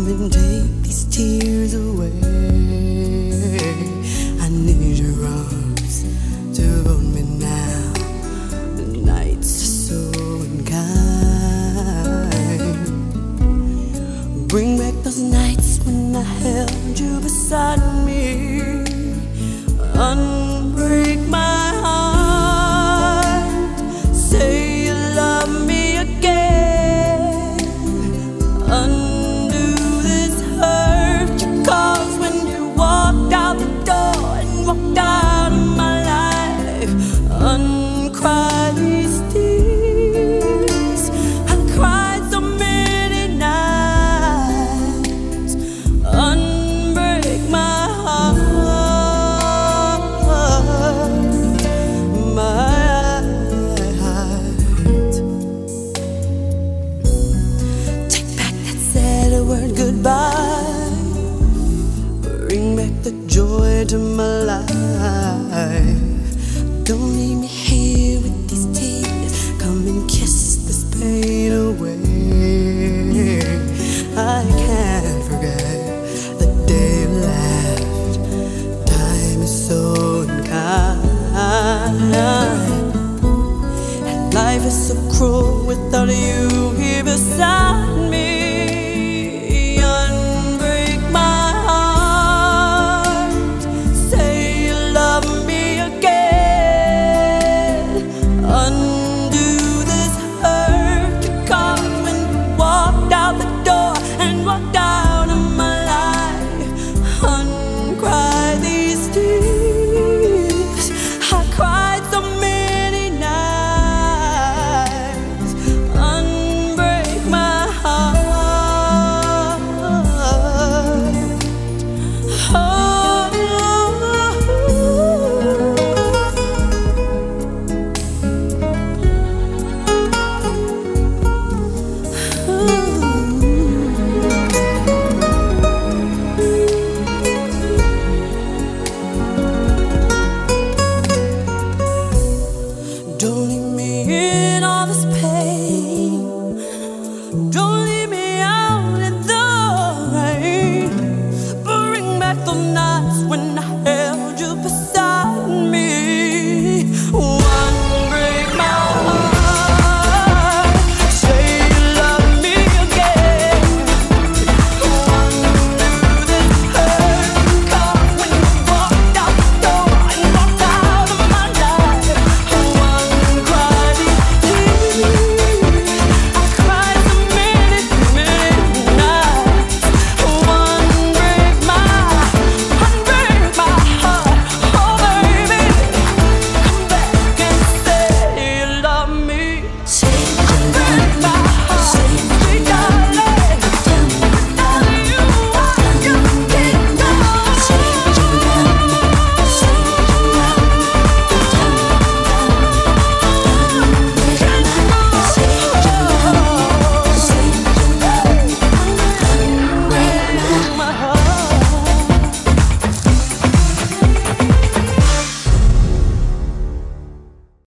Come and take these tears away. I need your arms to hold me now. The nights are so unkind. Bring back those nights when I held you beside me. Unbreak my heart. Say you love me again. Undo this hurt you caused when you walked out the door and walked out of my life. Uncry these tears. I cried so many nights. Unbreak my heart. Word goodbye. Bring back the joy to my life. Don't leave me here with these tears. Come and kiss this pain away. I can't forget the day you left. Time is so unkind, and life is so cruel without you here beside me. Don't leave me in all this pain. Don't leave